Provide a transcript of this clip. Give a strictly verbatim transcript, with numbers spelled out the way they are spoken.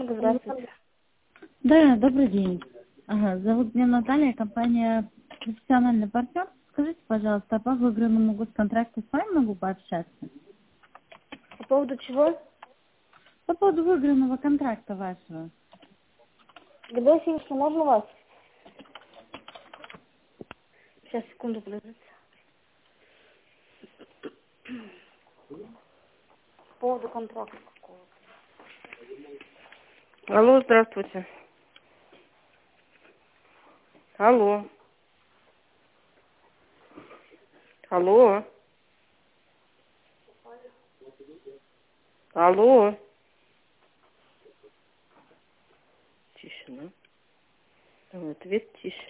Энерго, здравствуйте. Да, добрый день. Ага, зовут меня Наталья, компания «Профессиональный партнер». Скажите, пожалуйста, а по выигранному госконтракту с вами могу пообщаться? По поводу чего? По поводу выигранного контракта вашего. Любовь Ильична, можно вас? Сейчас, секунду, подождите. По поводу контракта какого-то. Алло, здравствуйте. Алло. Алло. Алло. Тишина. Давай, ответь тише.